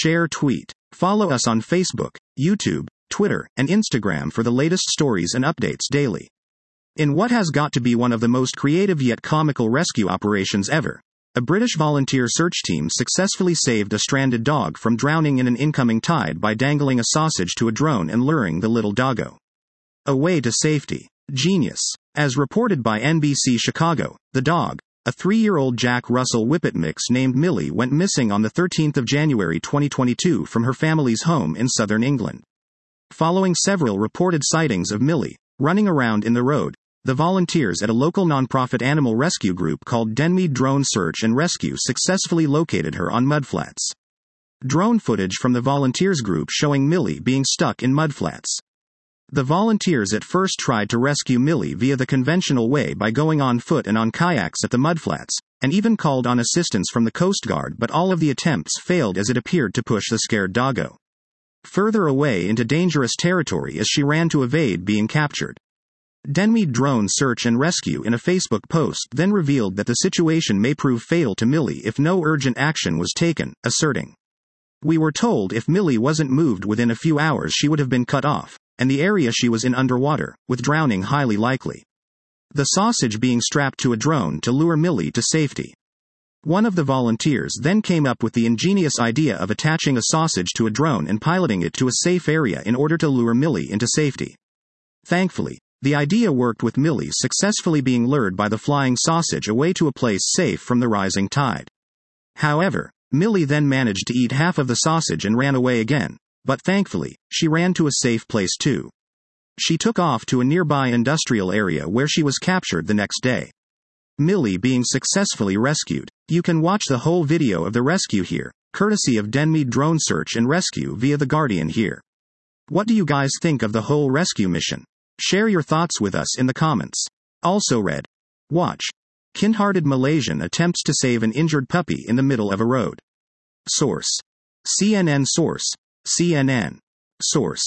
share, tweet. Follow us on Facebook, YouTube, Twitter, and Instagram for the latest stories and updates daily. In what has got to be one of the most creative yet comical rescue operations ever, a British volunteer search team successfully saved a stranded dog from drowning in an incoming tide by dangling a sausage to a drone and luring the little doggo away to safety. Genius. As reported by NBC Chicago, the dog, a 3-year-old Jack Russell Whippet mix named Millie, went missing on the 13th of January 2022 from her family's home in southern England. Following several reported sightings of Millie running around in the road, the volunteers at a local nonprofit animal rescue group called Denmead Drone Search and Rescue successfully located her on mudflats. Drone footage from the volunteers group showing Millie being stuck in mudflats. The volunteers at first tried to rescue Millie via the conventional way by going on foot and on kayaks at the mudflats, and even called on assistance from the Coast Guard, but all of the attempts failed as it appeared to push the scared doggo further away into dangerous territory as she ran to evade being captured. Denmead Drone Search and Rescue in a Facebook post then revealed that the situation may prove fatal to Millie if no urgent action was taken, asserting, "We were told if Millie wasn't moved within a few hours she would have been cut off, and the area she was in underwater, with drowning highly likely. The sausage being strapped to a drone to lure Millie to safety." One of the volunteers then came up with the ingenious idea of attaching a sausage to a drone and piloting it to a safe area in order to lure Millie into safety. Thankfully, the idea worked, with Millie successfully being lured by the flying sausage away to a place safe from the rising tide. However, Millie then managed to eat half of the sausage and ran away again, but thankfully, she ran to a safe place too. She took off to a nearby industrial area where she was captured the next day. Millie being successfully rescued. You can watch the whole video of the rescue here, courtesy of Denmead Drone Search and Rescue via The Guardian here. What do you guys think of the whole rescue mission? Share your thoughts with us in the comments. Also read. Watch. Kind-hearted Malaysian attempts to save an injured puppy in the middle of a road. Source. CNN. Source. CNN. Source.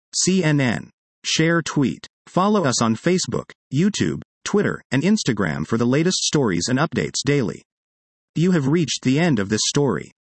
CNN. Share, tweet. Follow us on Facebook, YouTube, Twitter, and Instagram for the latest stories and updates daily. You have reached the end of this story.